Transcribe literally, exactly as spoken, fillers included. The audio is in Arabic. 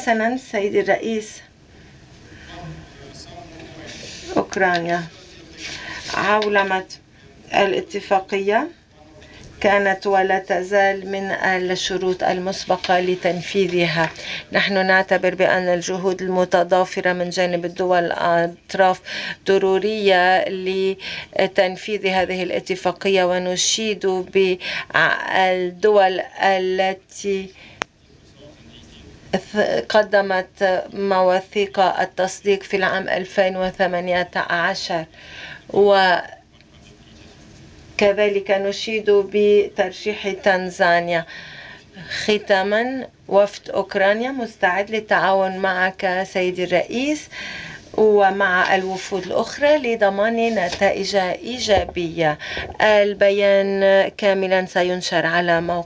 حسنا سيدي الرئيس، أوكرانيا عولمت الاتفاقية كانت ولا تزال من الشروط المسبقة لتنفيذها. نحن نعتبر بأن الجهود المتضافرة من جانب الدول الأطراف ضرورية لتنفيذ هذه الاتفاقية، ونشيد بالدول التي قدمت مواثيق التصديق في العام ألفين وثمانية عشر، وكذلك نشيد بترشيح تنزانيا. ختاما، وفد أوكرانيا مستعد للتعاون معك سيدي الرئيس ومع الوفود الأخرى لضمان نتائج إيجابية. البيان كاملا سينشر على موقع